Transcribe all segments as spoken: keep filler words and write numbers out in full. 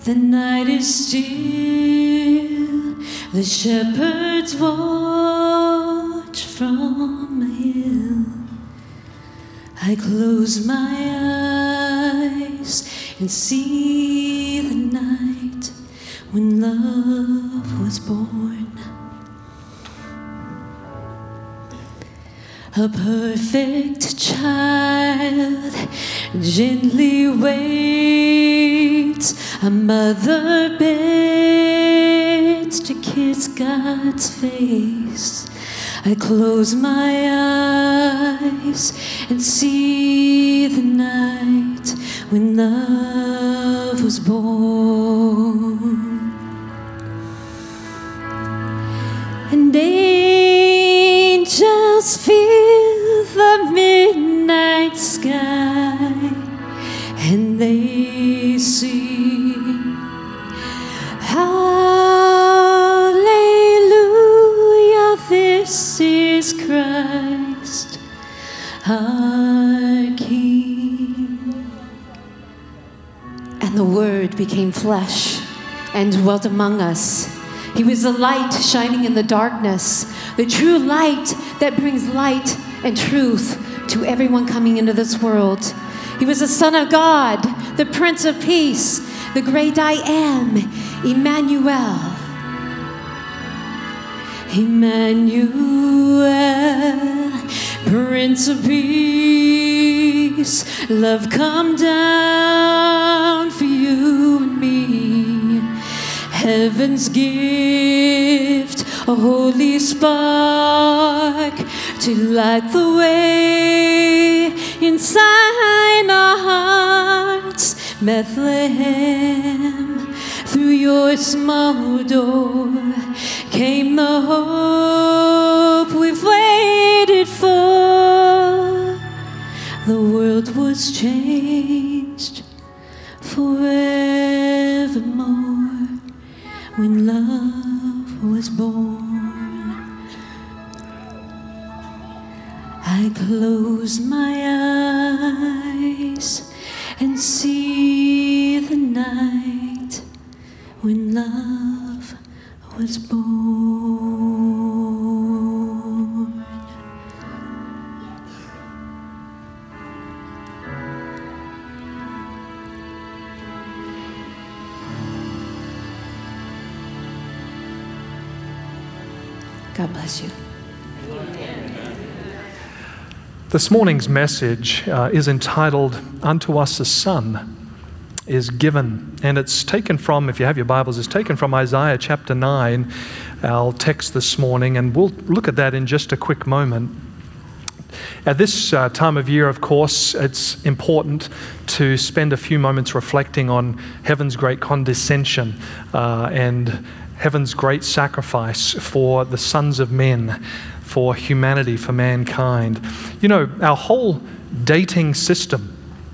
The night is still, the shepherds watch from a hill. I close my eyes and see the night when love was born. A perfect child gently waits, a mother bends to kiss God's face. I close my eyes and see the night when love was born. And angels fill the midnight sky, and they sing, Hallelujah, this is Christ, our King. And the Word became flesh and dwelt among us. He was the light shining in the darkness, the true light that brings light and truth to everyone coming into this world. He was the Son of God, the Prince of Peace, the great I am, Emmanuel. Emmanuel, Prince of Peace, love come down for you and me. Heaven's gift, a holy spark to light the way inside our hearts. Bethlehem, through your small door came the hope we've waited for. The world was changed forevermore when love was born. I close my eyes and see the night when love was born. God bless you. This morning's message uh, is entitled, Unto Us a Son is Given. And it's taken from, if you have your Bibles, it's taken from Isaiah chapter nine, our text this morning. And we'll look at that in just a quick moment. At this uh, time of year, of course, it's important to spend a few moments reflecting on heaven's great condescension uh, and heaven's great sacrifice for the sons of men, for humanity, for mankind. You know, our whole dating system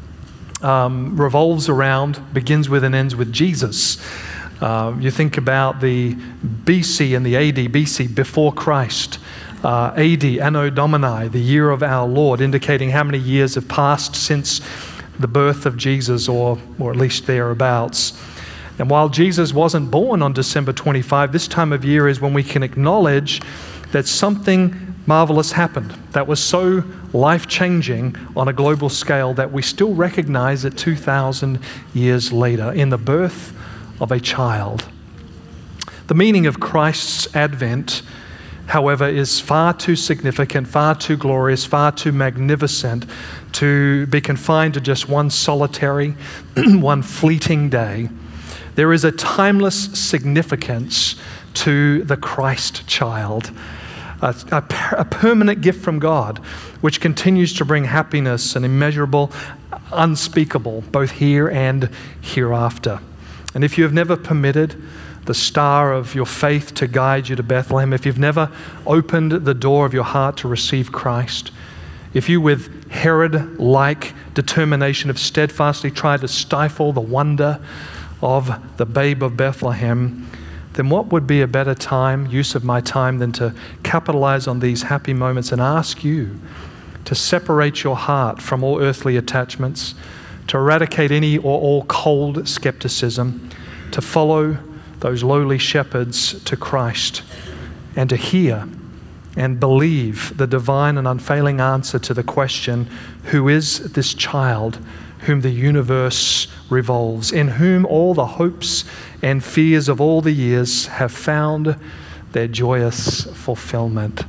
um, revolves around, begins with and ends with Jesus. Uh, you think about the B C and the A D, B C, before Christ. Uh, A D, Anno Domini, the year of our Lord, indicating how many years have passed since the birth of Jesus, or, or at least thereabouts. And while Jesus wasn't born on December twenty-fifth, this time of year is when we can acknowledge that something marvelous happened that was so life-changing on a global scale that we still recognize it two thousand years later in the birth of a child. The meaning of Christ's advent, however, is far too significant, far too glorious, far too magnificent to be confined to just one solitary, one fleeting day. There is a timeless significance to the Christ child, a, a, a permanent gift from God, which continues to bring happiness and immeasurable, unspeakable, both here and hereafter. And if you have never permitted the star of your faith to guide you to Bethlehem, if you've never opened the door of your heart to receive Christ, if you with Herod-like determination have steadfastly tried to stifle the wonder of the babe of Bethlehem, then what would be a better time, use of my time, than to capitalize on these happy moments and ask you to separate your heart from all earthly attachments, to eradicate any or all cold skepticism, to follow those lowly shepherds to Christ and to hear and believe the divine and unfailing answer to the question, who is this child whom the universe revolves, in whom all the hopes and fears of all the years have found their joyous fulfillment.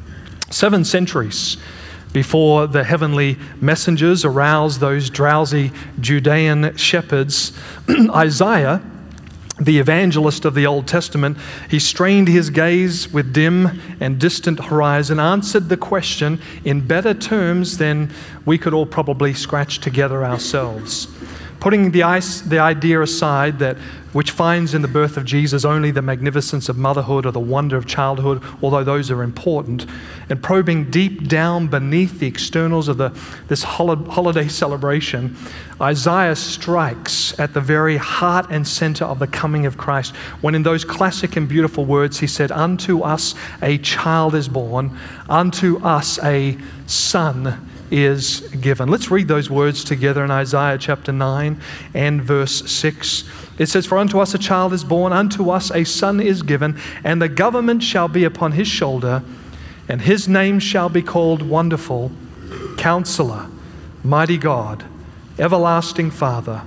Seven centuries before the heavenly messengers aroused those drowsy Judean shepherds, Isaiah, the evangelist of the Old Testament, he strained his gaze with dim and distant horizon, answered the question in better terms than we could all probably scratch together ourselves. Putting the, ice, the idea aside that which finds in the birth of Jesus only the magnificence of motherhood or the wonder of childhood, although those are important, and probing deep down beneath the externals of the, this holiday celebration, Isaiah strikes at the very heart and center of the coming of Christ, when in those classic and beautiful words he said, "Unto us a child is born, unto us a son is given." Let's read those words together in Isaiah chapter nine and verse six. It says, "For unto us a child is born, unto us a son is given, and the government shall be upon his shoulder, and his name shall be called Wonderful, Counselor, Mighty God, Everlasting Father,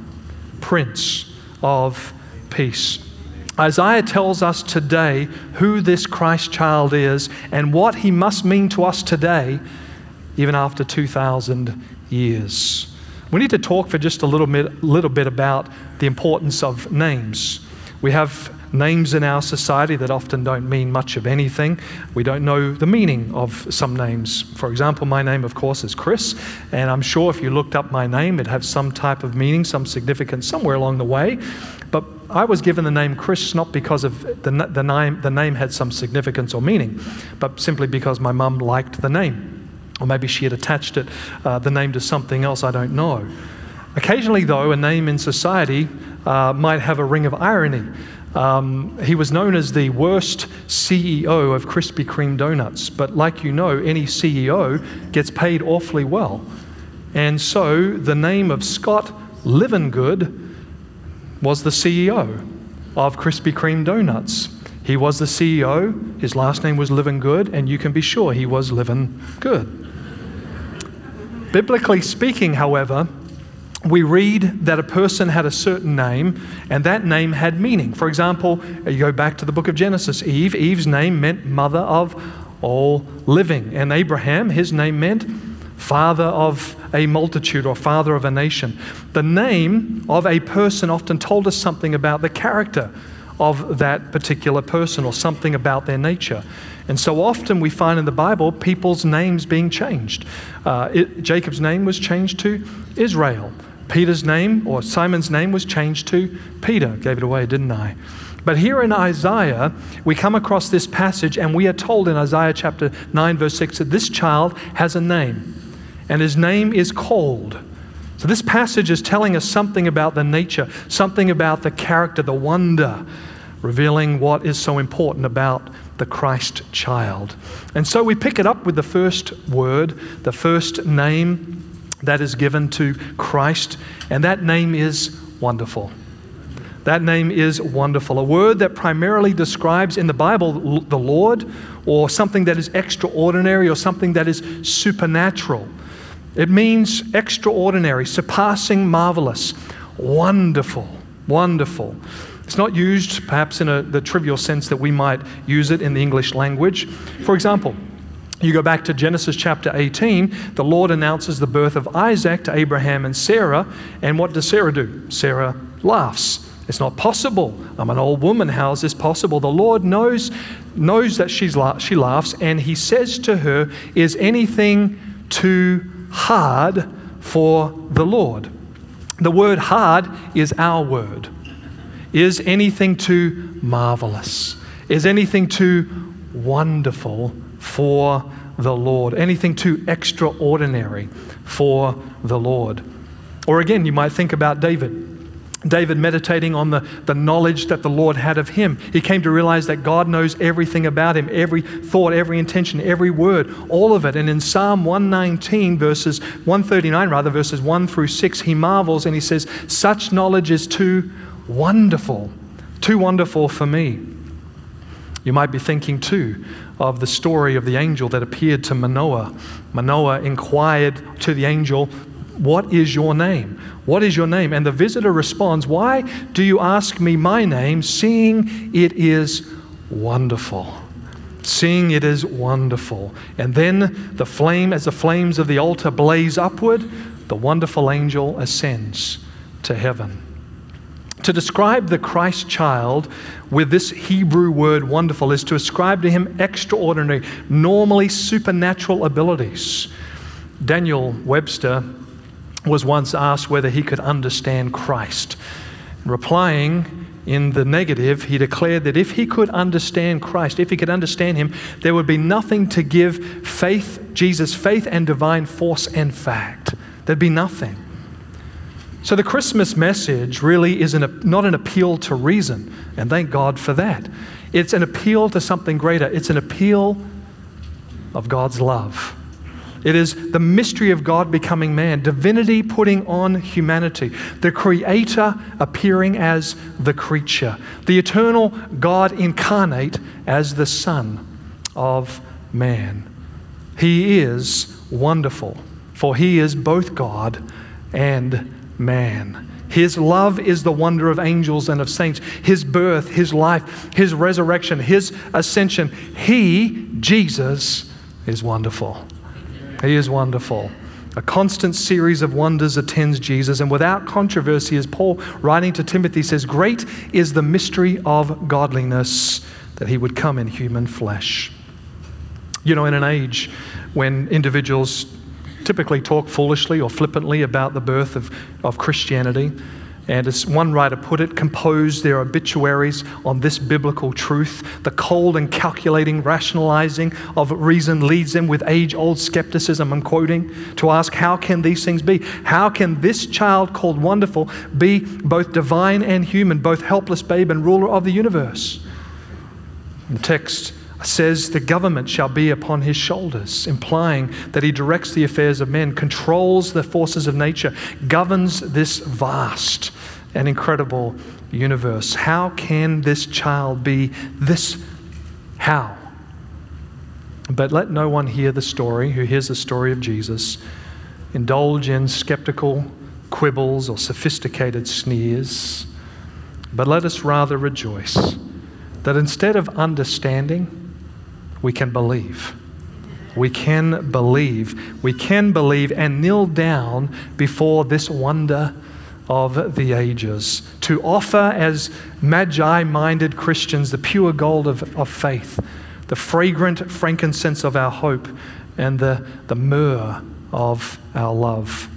Prince of Peace." Isaiah tells us today who this Christ child is and what he must mean to us today, even after two thousand years. We need to talk for just a little bit, little bit about the importance of names. We have names in our society that often don't mean much of anything. We don't know the meaning of some names. For example, my name, of course, is Chris, and I'm sure if you looked up my name, it'd have some type of meaning, some significance somewhere along the way. But I was given the name Chris not because of the, the name, the name had some significance or meaning, but simply because my mum liked the name. Or maybe she had attached it, uh, the name to something else, I don't know. Occasionally, though, a name in society uh, might have a ring of irony. Um, he was known as the worst C E O of Krispy Kreme donuts, but like you know, any C E O gets paid awfully well. And so the name of Scott Livingood was the C E O of Krispy Kreme donuts. He was the C E O, his last name was Livingood, and you can be sure he was living good. Biblically speaking, however, we read that a person had a certain name, and that name had meaning. For example, you go back to the book of Genesis, Eve. Eve's name meant mother of all living. And Abraham, his name meant father of a multitude or father of a nation. The name of a person often told us something about the character of that particular person or something about their nature. And so often we find in the Bible people's names being changed. Uh, it, Jacob's name was changed to Israel. Peter's name, or Simon's name, was changed to Peter. Gave it away, didn't I? But here in Isaiah, we come across this passage and we are told in Isaiah chapter nine, verse six, that this child has a name, and his name is called. So this passage is telling us something about the nature, something about the character, the wonder, revealing what is so important about the Christ child. And so we pick it up with the first word, the first name that is given to Christ, and that name is Wonderful. That name is Wonderful, a word that primarily describes in the Bible the Lord, or something that is extraordinary, or something that is supernatural. It means extraordinary, surpassing, marvelous, wonderful, wonderful. It's not used perhaps in a, the trivial sense that we might use it in the English language. For example, you go back to Genesis chapter eighteen, the Lord announces the birth of Isaac to Abraham and Sarah, and what does Sarah do? Sarah laughs. It's not possible. I'm an old woman. How is this possible? The Lord knows, knows that she's la- she laughs, and he says to her, "Is anything too hard for the Lord?" The word hard is our word. Is anything too marvelous? Is anything too wonderful for the Lord? Anything too extraordinary for the Lord? Or again, you might think about David. David meditating on the, the knowledge that the Lord had of him. He came to realize that God knows everything about him, every thought, every intention, every word, all of it. And in Psalm one nineteen, verses one thirty-nine rather, verses one through six, he marvels and he says, "Such knowledge is too wonderful too wonderful for me. You might be thinking too of the story of the angel that appeared to Manoah. Manoah inquired to the angel, "What is your name? What is your name?" And the visitor responds, "Why do you ask me my name, seeing it is wonderful?" Seeing it is wonderful. And then the flame, as the flames of the altar blaze upward, the wonderful angel ascends to heaven. To describe the Christ child with this Hebrew word wonderful is to ascribe to him extraordinary, normally supernatural abilities. Daniel Webster was once asked whether he could understand Christ. Replying in the negative, he declared that if he could understand Christ, if he could understand him, there would be nothing to give faith, Jesus, faith and divine force and fact. There'd be nothing. So the Christmas message really is an, not an appeal to reason, and thank God for that. It's an appeal to something greater. It's an appeal of God's love. It is the mystery of God becoming man, divinity putting on humanity, the Creator appearing as the creature, the eternal God incarnate as the Son of man. He is wonderful, for He is both God and man. His love is the wonder of angels and of saints. His birth, His life, His resurrection, His ascension. He, Jesus, is wonderful. He is wonderful. A constant series of wonders attends Jesus, and without controversy, as Paul, writing to Timothy, says, "Great is the mystery of godliness, that He would come in human flesh." You know, in an age when individuals typically talk foolishly or flippantly about the birth of, of Christianity, and as one writer put it, compose their obituaries on this biblical truth. The cold and calculating rationalizing of reason leads them with age-old skepticism, I'm quoting, to ask, how can these things be? How can this child called wonderful be both divine and human, both helpless babe and ruler of the universe? The text says the government shall be upon his shoulders, implying that he directs the affairs of men, controls the forces of nature, governs this vast and incredible universe. How can this child be this? How? But let no one hear the story, who hears the story of Jesus, indulge in skeptical quibbles or sophisticated sneers, but let us rather rejoice that instead of understanding, we can believe. We can believe. We can believe and kneel down before this wonder of the ages, to offer as magi-minded Christians the pure gold of, of faith, the fragrant frankincense of our hope, and the, the myrrh of our love.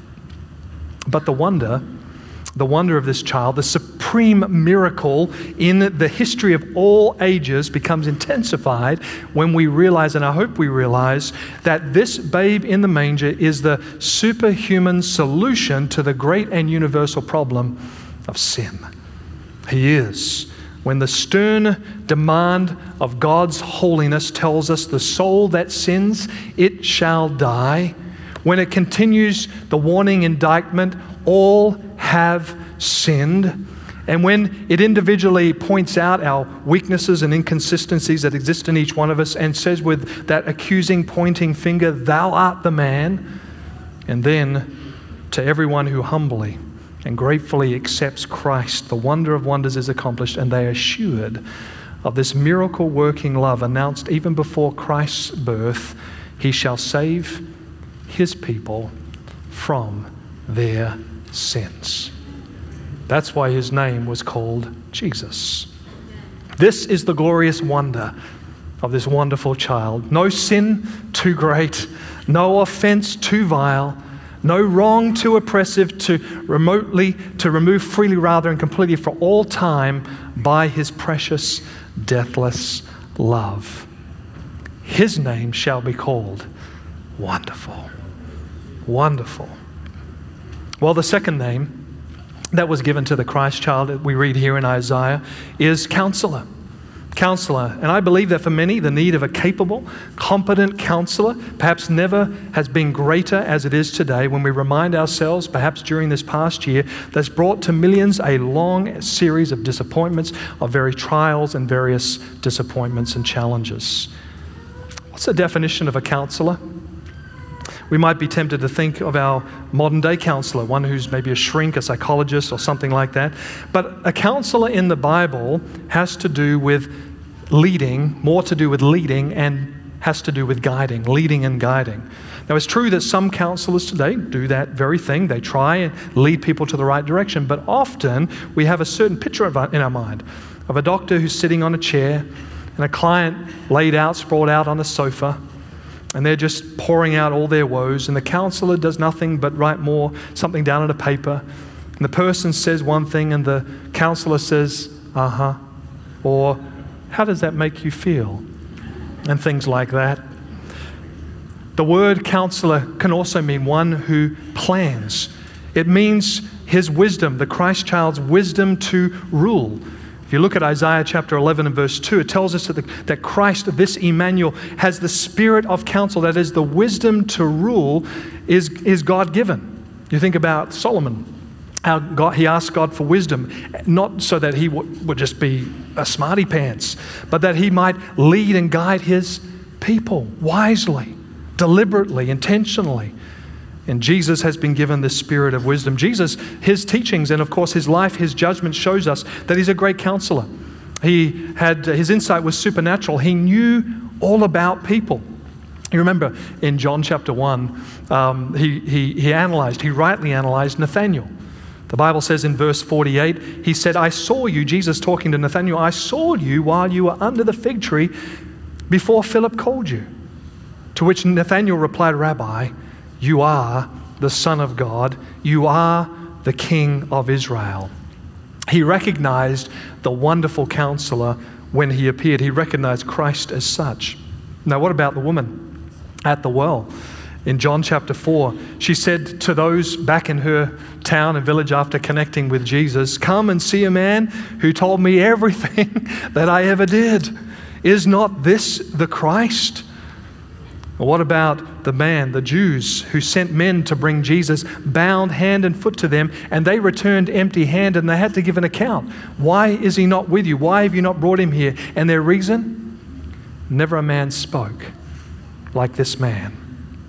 But the wonder, the wonder of this child, the supreme miracle in the history of all ages, becomes intensified when we realize, and I hope we realize, that this babe in the manger is the superhuman solution to the great and universal problem of sin. He is. When the stern demand of God's holiness tells us the soul that sins, it shall die. When it continues the warning indictment, all have sinned. And when it individually points out our weaknesses and inconsistencies that exist in each one of us and says with that accusing, pointing finger, "Thou art the man," and then to everyone who humbly and gratefully accepts Christ, the wonder of wonders is accomplished, and they are assured of this miracle-working love announced even before Christ's birth. He shall save His people from their sins. That's why His name was called Jesus. This is the glorious wonder of this wonderful child. No sin too great, no offense too vile, no wrong too oppressive to remotely, to remove freely rather and completely for all time by His precious, deathless love. His name shall be called Wonderful. Wonderful. Well, the second name that was given to the Christ child that we read here in Isaiah is Counselor. Counselor. And I believe that for many, the need of a capable, competent counselor perhaps never has been greater as it is today when we remind ourselves, perhaps during this past year, that's brought to millions a long series of disappointments, of various trials and various disappointments and challenges. What's the definition of a counselor? We might be tempted to think of our modern day counselor, one who's maybe a shrink, a psychologist, or something like that. But a counselor in the Bible has to do with leading, more to do with leading, and has to do with guiding, leading and guiding. Now, it's true that some counselors today do that very thing. They try and lead people to the right direction. But often we have a certain picture of, in our mind of a doctor who's sitting on a chair and a client laid out, sprawled out on a sofa, and they're just pouring out all their woes, and the counselor does nothing but write more, something down on a paper, and the person says one thing and the counselor says, uh-huh, or how does that make you feel? And things like that. The word counselor can also mean one who plans. It means his wisdom, the Christ child's wisdom to rule. If you look at Isaiah chapter eleven and verse two, it tells us that, the, that Christ, this Emmanuel, has the spirit of counsel, that is, the wisdom to rule is, is God-given. You think about Solomon, how God, he asked God for wisdom, not so that he w- would just be a smarty pants, but that he might lead and guide his people wisely, deliberately, intentionally. And Jesus has been given the spirit of wisdom. Jesus, his teachings and of course his life, his judgment shows us that he's a great counselor. He had, his insight was supernatural. He knew all about people. You remember in John chapter one, um, he, he, he analyzed, he rightly analyzed Nathanael. The Bible says in verse forty-eight, he said, I saw you, Jesus talking to Nathanael, I saw you while you were under the fig tree before Philip called you. To which Nathanael replied, Rabbi, you are the Son of God. You are the King of Israel. He recognized the wonderful counselor when he appeared. He recognized Christ as such. Now, what about the woman at the well? In John chapter four, she said to those back in her town and village after connecting with Jesus, come and see a man who told me everything that I ever did. Is not this the Christ? Or what about the man, the Jews, who sent men to bring Jesus, bound hand and foot to them, and they returned empty-handed, and they had to give an account. Why is he not with you? Why have you not brought him here? And their reason? Never a man spoke like this man.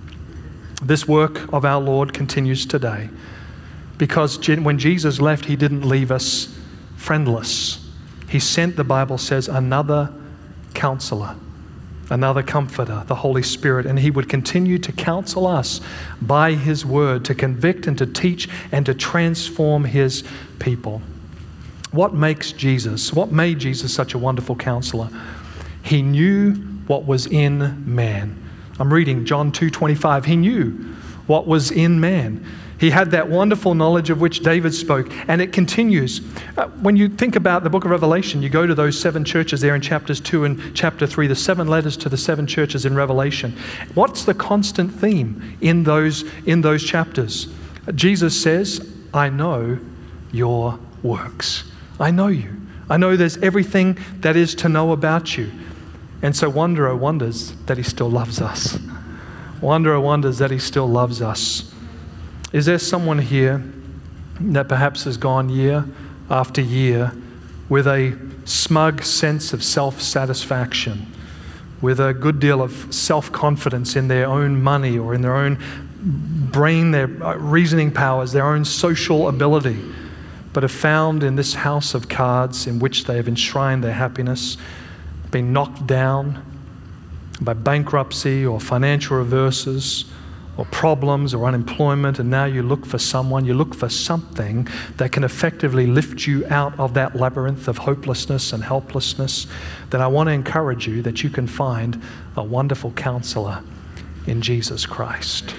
This work of our Lord continues today, because when Jesus left, he didn't leave us friendless. He sent, the Bible says, another counselor, another comforter, the Holy Spirit, and he would continue to counsel us by his word, to convict and to teach and to transform his people. What makes Jesus, what made Jesus such a wonderful counselor? He knew what was in man. I'm reading John two twenty-five. He knew what was in man. He had that wonderful knowledge of which David spoke, and it continues. Uh, when you think about the book of Revelation, you go to those seven churches there in chapters two and chapter three, the seven letters to the seven churches in Revelation. What's the constant theme in those, in those chapters? Jesus says, I know your works. I know you. I know there's everything that is to know about you. And so wonder, oh wonders, that he still loves us. Wonder, oh wonders, that he still loves us. Is there someone here that perhaps has gone year after year with a smug sense of self-satisfaction, with a good deal of self-confidence in their own money or in their own brain, their reasoning powers, their own social ability, but have found in this house of cards in which they have enshrined their happiness, been knocked down by bankruptcy or financial reverses or problems or unemployment, and now you look for someone, you look for something that can effectively lift you out of that labyrinth of hopelessness and helplessness, then I want to encourage you that you can find a wonderful counselor in Jesus Christ.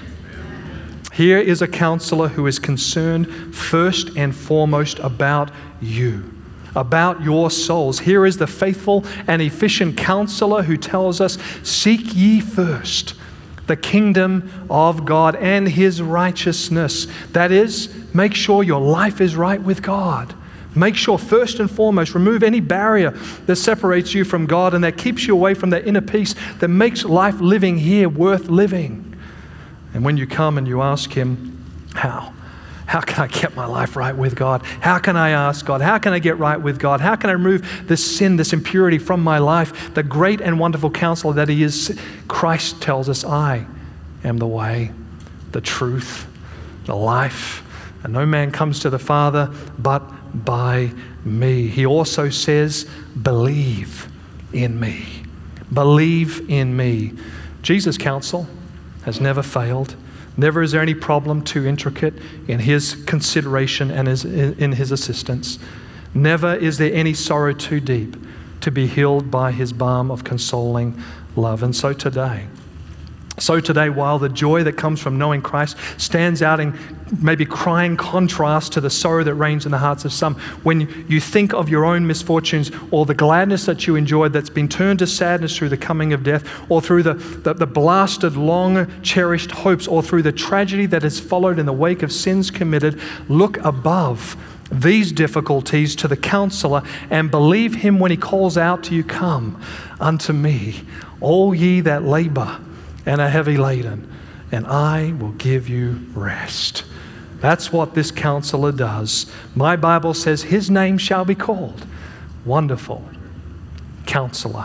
Here is a counselor who is concerned first and foremost about you, about your souls. Here is the faithful and efficient counselor who tells us, seek ye first the kingdom of God and his righteousness. That is, make sure your life is right with God. Make sure, first and foremost, remove any barrier that separates you from God and that keeps you away from that inner peace that makes life living here worth living. And when you come and you ask Him, how? How can I get my life right with God? How can I ask God? How can I get right with God? How can I remove this sin, this impurity from my life? The great and wonderful counselor that He is, Christ tells us, I am the way, the truth, the life, and no man comes to the Father but by me. He also says, believe in me. Believe in me. Jesus' counsel has never failed. Never is there any problem too intricate in His consideration and his, in His assistance. Never is there any sorrow too deep to be healed by His balm of consoling love. And so today, So today, while the joy that comes from knowing Christ stands out in maybe crying contrast to the sorrow that reigns in the hearts of some, when you think of your own misfortunes or the gladness that you enjoyed that's been turned to sadness through the coming of death, or through the, the, the blasted, long-cherished hopes, or through the tragedy that has followed in the wake of sins committed, look above these difficulties to the counselor and believe Him when He calls out to you, come unto me, all ye that labor and are heavy laden, and I will give you rest. That's what this counselor does. My Bible says His name shall be called Wonderful Counselor.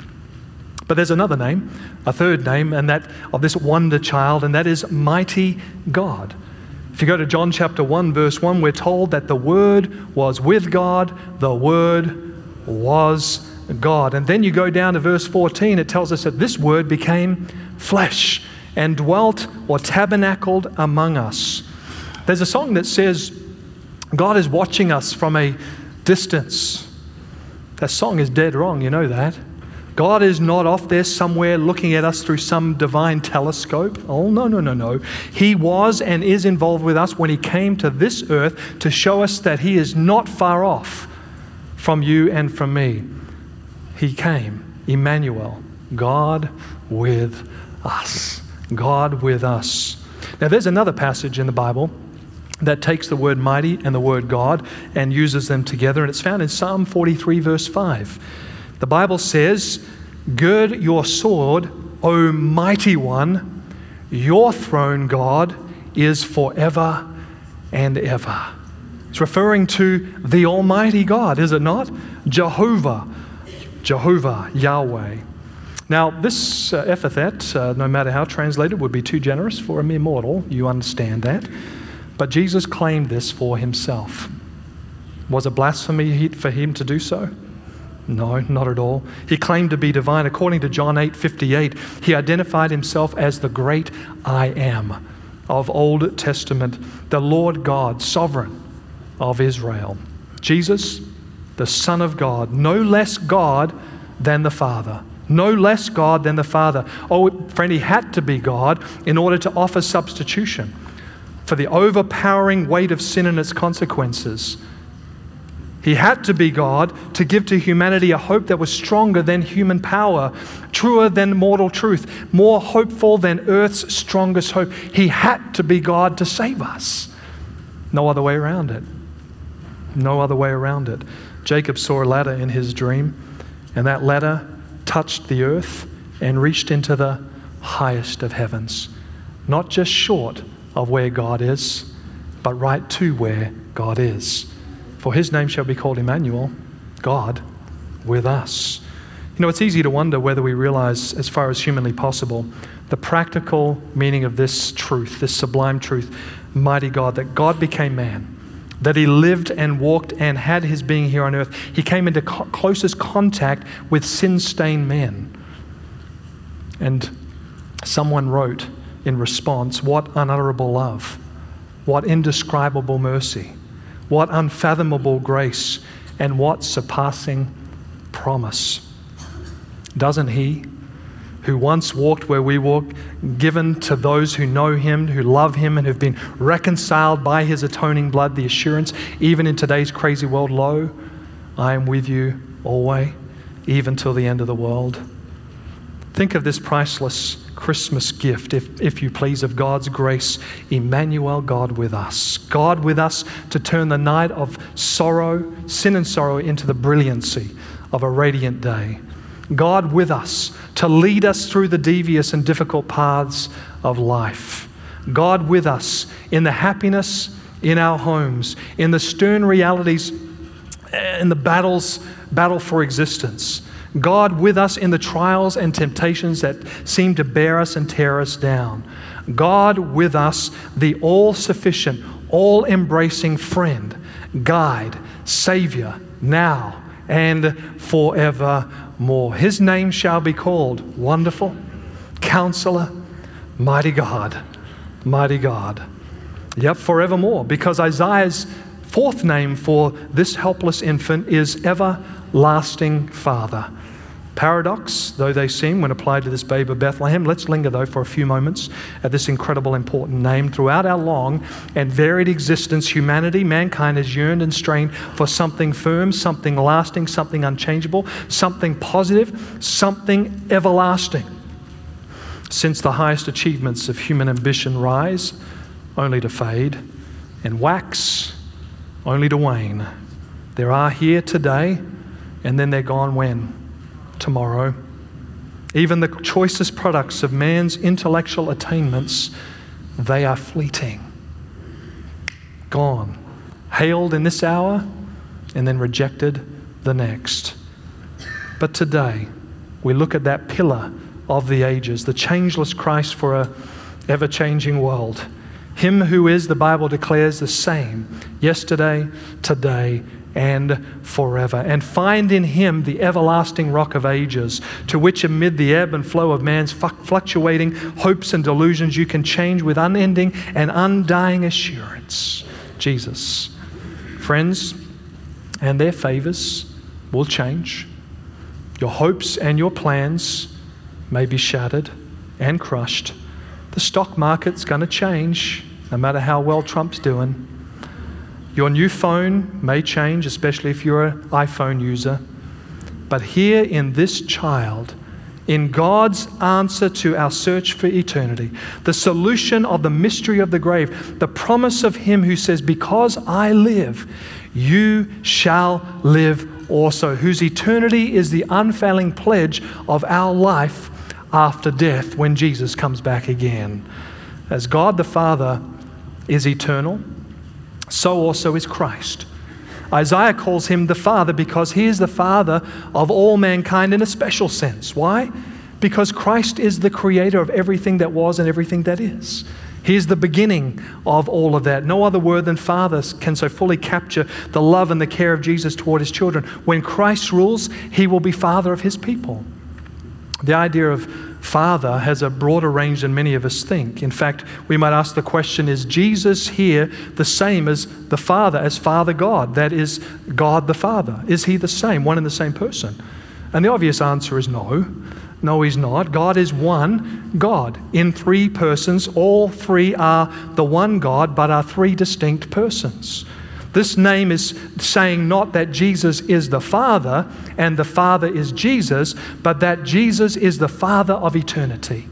But there's another name, a third name, and that of this wonder child, and that is Mighty God. If you go to John chapter one, verse one, we're told that the Word was with God, the Word was God. And then you go down to verse fourteen, it tells us that this Word became flesh and dwelt or tabernacled among us. There's a song that says, God is watching us from a distance. That song is dead wrong, you know that. God is not off there somewhere looking at us through some divine telescope. Oh, no, no, no, no. He was and is involved with us when He came to this earth to show us that He is not far off from you and from me. He came, Emmanuel, God with us. God with us. Now, there's another passage in the Bible that takes the word mighty and the word God and uses them together, and it's found in Psalm forty-three, verse five. The Bible says, gird your sword, O mighty one, your throne, God, is forever and ever. It's referring to the Almighty God, is it not? Jehovah, Jehovah, Yahweh. Now, this uh, epithet, uh, no matter how translated, would be too generous for a mere mortal. You understand that. But Jesus claimed this for Himself. Was it blasphemy for Him to do so? No, not at all. He claimed to be divine. According to John eight fifty-eight, He identified Himself as the great I Am of Old Testament, the Lord God, sovereign of Israel. Jesus, the Son of God, no less God than the Father. No less God than the Father. Oh, friend, He had to be God in order to offer substitution for the overpowering weight of sin and its consequences. He had to be God to give to humanity a hope that was stronger than human power, truer than mortal truth, more hopeful than earth's strongest hope. He had to be God to save us. No other way around it. No other way around it. Jacob saw a ladder in his dream, and that ladder touched the earth and reached into the highest of heavens. Not just short of where God is, but right to where God is. For His name shall be called Emmanuel, God with us. You know, it's easy to wonder whether we realize, as far as humanly possible, the practical meaning of this truth, this sublime truth, mighty God, that God became man, that He lived and walked and had His being here on earth. He came into co- closest contact with sin-stained men. And someone wrote in response, what unutterable love, what indescribable mercy, what unfathomable grace, and what surpassing promise. Doesn't He, who once walked where we walk, given to those who know Him, who love Him, and have been reconciled by His atoning blood, the assurance, even in today's crazy world, lo, I am with you always, even till the end of the world. Think of this priceless Christmas gift, if, if you please, of God's grace, Emmanuel, God with us. God with us to turn the night of sorrow, sin and sorrow, into the brilliancy of a radiant day. God with us to lead us through the devious and difficult paths of life. God with us in the happiness in our homes, in the stern realities, in the battles, battle for existence. God with us in the trials and temptations that seem to bear us and tear us down. God with us, the all-sufficient, all-embracing friend, guide, Savior, now and forevermore. His name shall be called Wonderful, Counselor, Mighty God, Mighty God. Yep, forevermore, because Isaiah's fourth name for this helpless infant is Everlasting Father. Paradox, though they seem when applied to this babe of Bethlehem. Let's linger, though, for a few moments at this incredible, important name. Throughout our long and varied existence, humanity, mankind has yearned and strained for something firm, something lasting, something unchangeable, something positive, something everlasting. Since the highest achievements of human ambition rise, only to fade, and wax, only to wane, there are here today, and then they're gone when? Tomorrow. Even the choicest products of man's intellectual attainments, they are fleeting. Gone. Hailed in this hour, and then rejected the next. But today, we look at that pillar of the ages, the changeless Christ for a ever-changing world. Him who is, the Bible declares, the same yesterday, today, and forever. And find in him the everlasting rock of ages, to which amid the ebb and flow of man's fluctuating hopes and delusions, you can change with unending and undying assurance. Jesus. Friends, and their favors will change. Your hopes and your plans may be shattered and crushed. The stock market's going to change, no matter how well Trump's doing. Your new phone may change, especially if you're an iPhone user. But here in this child, in God's answer to our search for eternity, the solution of the mystery of the grave, the promise of him who says, because I live, you shall live also, whose eternity is the unfailing pledge of our life after death when Jesus comes back again. As God the Father is eternal, so also is Christ. Isaiah calls him the Father because he is the Father of all mankind in a special sense. Why? Because Christ is the creator of everything that was and everything that is. He is the beginning of all of that. No other word than Father can so fully capture the love and the care of Jesus toward his children. When Christ rules, he will be Father of his people. The idea of Father has a broader range than many of us think. In fact, we might ask the question, is Jesus here the same as the Father, as Father God? That is God the Father. Is he the same, one and the same person? And the obvious answer is no. No, he's not. God is one God in three persons. All three are the one God, but are three distinct persons. This name is saying not that Jesus is the Father and the Father is Jesus, but that Jesus is the Father of eternity.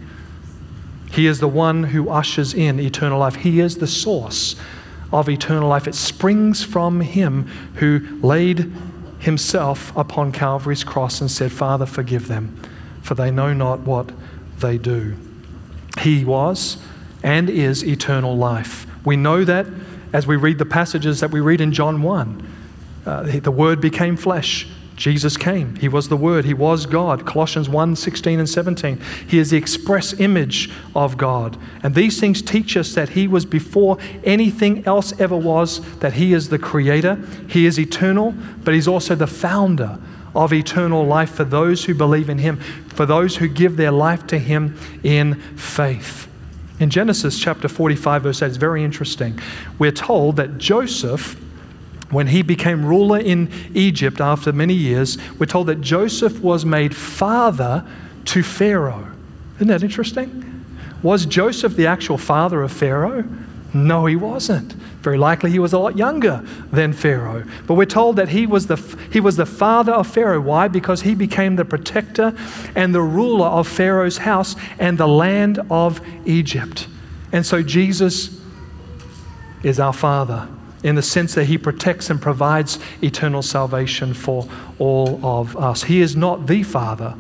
He is the one who ushers in eternal life. He is the source of eternal life. It springs from him who laid himself upon Calvary's cross and said, Father, forgive them, for they know not what they do. He was and is eternal life. We know that as we read the passages that we read in John one. Uh, the Word became flesh. Jesus came. He was the Word. He was God. Colossians one, sixteen and seventeen. He is the express image of God. And these things teach us that he was before anything else ever was, that he is the creator. He is eternal, but he's also the founder of eternal life for those who believe in him, for those who give their life to him in faith. In Genesis chapter forty-five, verse eight, it's very interesting. We're told that Joseph, when he became ruler in Egypt after many years, we're told that Joseph was made father to Pharaoh. Isn't that interesting? Was Joseph the actual father of Pharaoh? No, he wasn't. Very likely he was a lot younger than Pharaoh. But we're told that he was the he was the father of Pharaoh. Why? Because he became the protector and the ruler of Pharaoh's house and the land of Egypt. And so Jesus is our Father in the sense that he protects and provides eternal salvation for all of us. He is not the Father.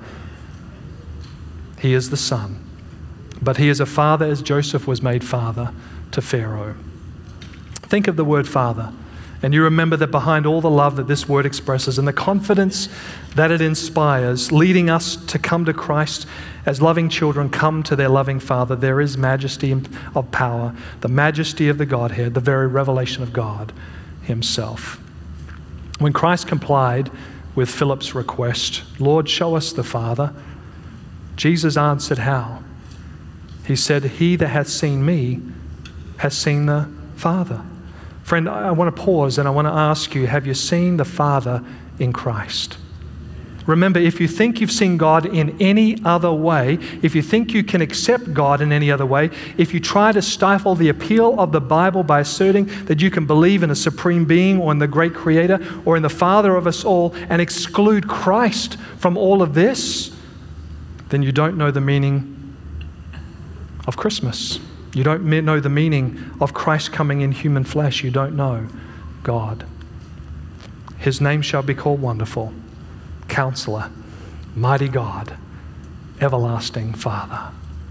He is the Son. But he is a father as Joseph was made father to Pharaoh. Think of the word Father, and you remember that behind all the love that this word expresses and the confidence that it inspires, leading us to come to Christ as loving children come to their loving Father, there is majesty of power, the majesty of the Godhead, the very revelation of God himself. When Christ complied with Philip's request, Lord, show us the Father, Jesus answered how? He said, he that hath seen me has seen the Father. Friend, I want to pause and I want to ask you, have you seen the Father in Christ? Remember, if you think you've seen God in any other way, if you think you can accept God in any other way, if you try to stifle the appeal of the Bible by asserting that you can believe in a supreme being or in the great creator or in the Father of us all and exclude Christ from all of this, then you don't know the meaning of Christmas. You don't know the meaning of Christ coming in human flesh. You don't know God. His name shall be called Wonderful, Counselor, Mighty God, Everlasting Father.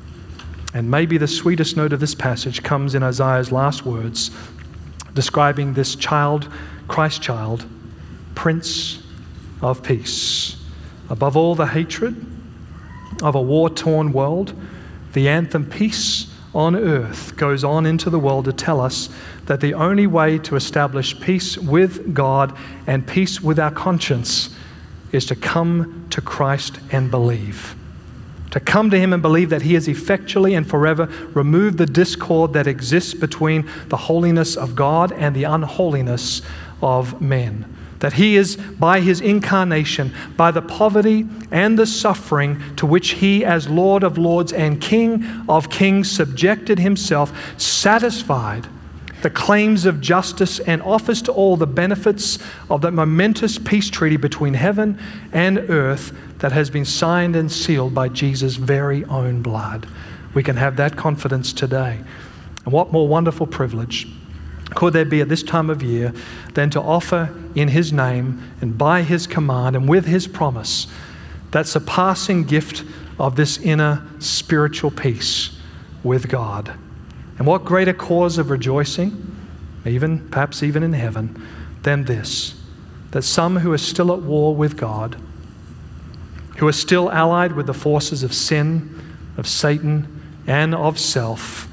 And maybe the sweetest note of this passage comes in Isaiah's last words, describing this child, Christ child, Prince of Peace. Above all the hatred of a war-torn world, the anthem Peace on Earth goes on into the world to tell us that the only way to establish peace with God and peace with our conscience is to come to Christ and believe. To come to him and believe that he has effectually and forever removed the discord that exists between the holiness of God and the unholiness of men. That he is, by his incarnation, by the poverty and the suffering to which he, as Lord of Lords and King of Kings, subjected himself, satisfied the claims of justice and offers to all the benefits of that momentous peace treaty between heaven and earth that has been signed and sealed by Jesus' very own blood. We can have that confidence today. And what more wonderful privilege could there be at this time of year than to offer in his name and by his command and with his promise that surpassing gift of this inner spiritual peace with God. And what greater cause of rejoicing, even perhaps even in heaven, than this, that some who are still at war with God, who are still allied with the forces of sin, of Satan, and of self,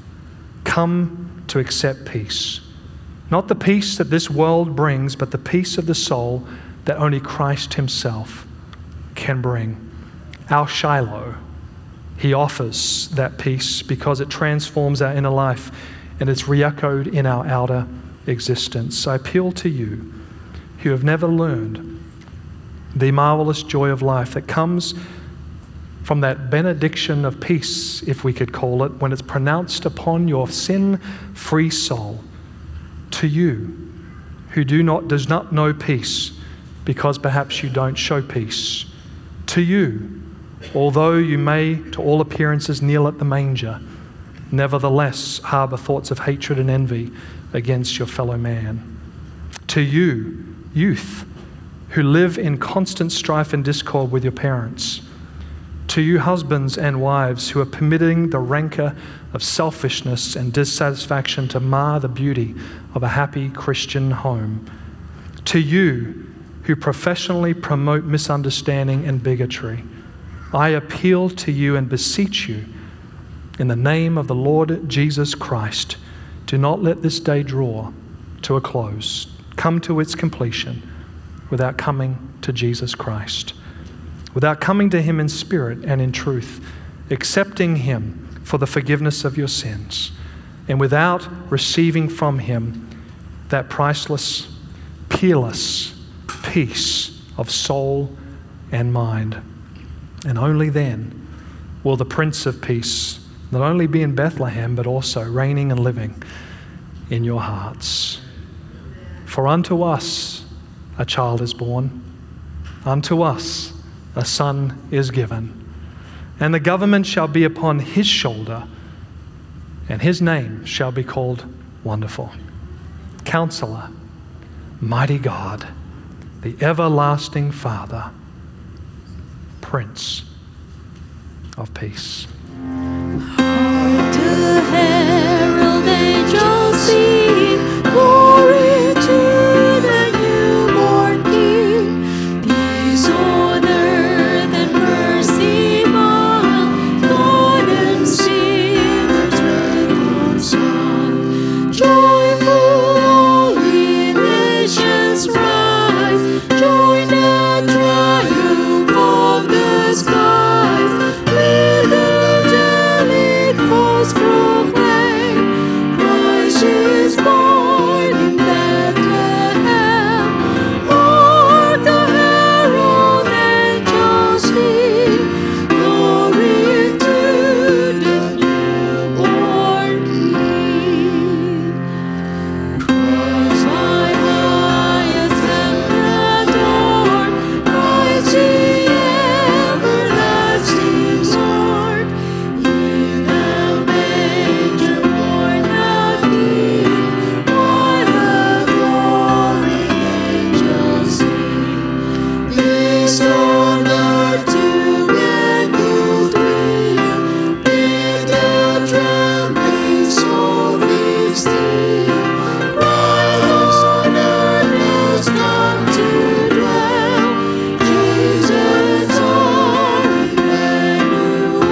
come to accept peace. Not the peace that this world brings, but the peace of the soul that only Christ himself can bring. Our Shiloh, he offers that peace because it transforms our inner life and it's re-echoed in our outer existence. I appeal to you who have never learned the marvelous joy of life that comes from that benediction of peace, if we could call it, when it's pronounced upon your sin-free soul. To you who do not does not know peace because perhaps you don't show peace. To you, although you may to all appearances kneel at the manger, nevertheless harbor thoughts of hatred and envy against your fellow man. To you, youth, who live in constant strife and discord with your parents. To you, husbands and wives, who are permitting the rancor of selfishness and dissatisfaction to mar the beauty of a happy Christian home. To you, who professionally promote misunderstanding and bigotry, I appeal to you and beseech you, in the name of the Lord Jesus Christ, do not let this day draw to a close, come to its completion, without coming to Jesus Christ, without coming to him in spirit and in truth, accepting him for the forgiveness of your sins, and without receiving from him that priceless, peerless peace of soul and mind. And only then will the Prince of Peace not only be in Bethlehem, but also reigning and living in your hearts. For unto us a child is born, unto us a son is given, and the government shall be upon his shoulder, and his name shall be called Wonderful, Counselor, Mighty God, the Everlasting Father, Prince of Peace. Hark the herald angels sing, glory to the newborn King. Peace on earth and mercy mild, God and sinners reconciled. Joyful all ye nations rise, join the triumph of the skies. With angelic hosts proclaim, Christ is born in Bethlehem. Hark the herald angels sing, glory to the newborn King. Christ my highest and adored, Christ ye everlasting Lord. In the manger born of Thee, what a glory angels sing. Peace on earth to men goodwill, bid the trembling soul be still. Christ on earth has come to dwell, Jesus our Emmanuel.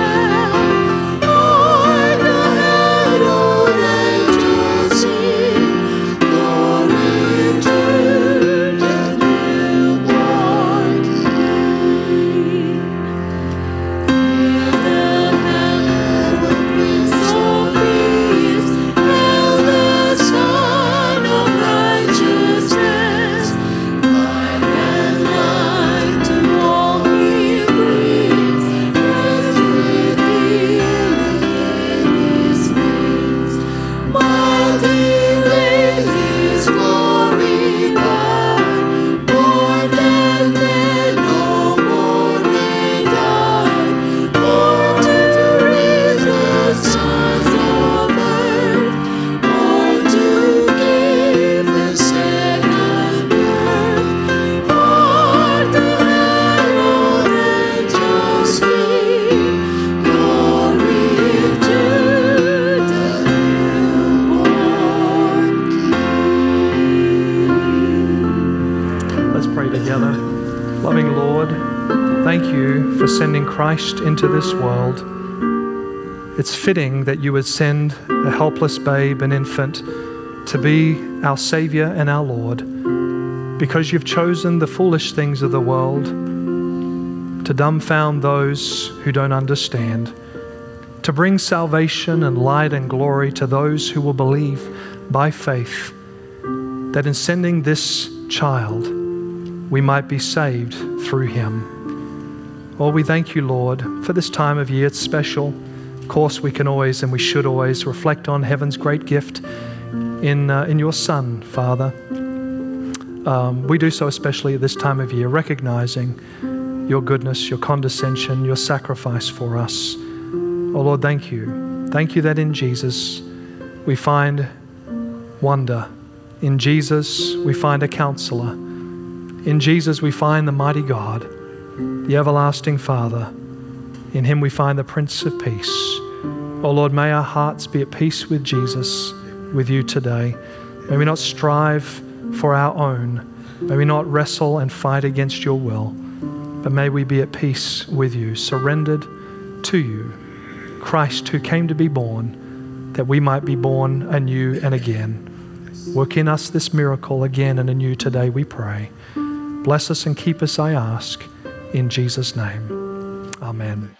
Hark the herald angels sing, glory to the newborn King. Fill the heaven with Prince of Peace, hail the Son of righteousness. Life and light to all He brings, rest with healing in His wings. Mighty waves His glory guide, born that men no more may die. Born to raise the sons of earth, born to give the second birth. Hark the herald angels sing, glory to the newborn King. Let's pray together. Loving Lord, thank you for sending Christ into this world. It's fitting that you would send a helpless babe, an infant, to be our Savior and our Lord, because you've chosen the foolish things of the world to dumbfound those who don't understand, to bring salvation and light and glory to those who will believe by faith, that in sending this child, we might be saved through him. Oh, we thank you, Lord, for this time of year. It's special. Of course, we can always and we should always reflect on heaven's great gift in, uh, in your Son, Father. Um, we do so especially at this time of year, recognizing your goodness, your condescension, your sacrifice for us. Oh, Lord, thank you. Thank you that in Jesus we find wonder. In Jesus we find a counselor. In Jesus we find the mighty God, the everlasting Father. In him we find the Prince of Peace. Oh Lord, may our hearts be at peace with Jesus, with you today. May we not strive for our own. May we not wrestle and fight against your will, but may we be at peace with you, surrendered to you, Christ who came to be born, that we might be born anew and again. Work in us this miracle again and anew today, we pray. Bless us and keep us, I ask, in Jesus' name. Amen.